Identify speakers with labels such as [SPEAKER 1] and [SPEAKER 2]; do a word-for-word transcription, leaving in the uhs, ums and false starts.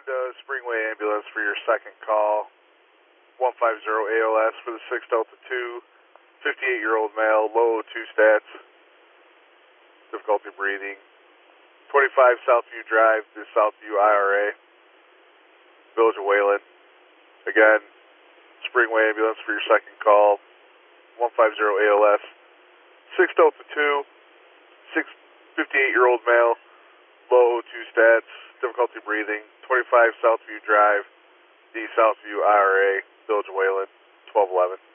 [SPEAKER 1] Honda Springway ambulance for your second call. one five zero A L S for the six Delta two, fifty-eight-year-old male, low O two stats, difficulty breathing. twenty-five Southview Drive to Southview I R A, Village of Wayland. Again, Springway ambulance for your second call. one five zero A L S, six Delta two, fifty-eight-year-old male, low O two stats, difficulty breathing. twenty-five Southview Drive, the Southview I R A, Village of Wayland, twelve eleven.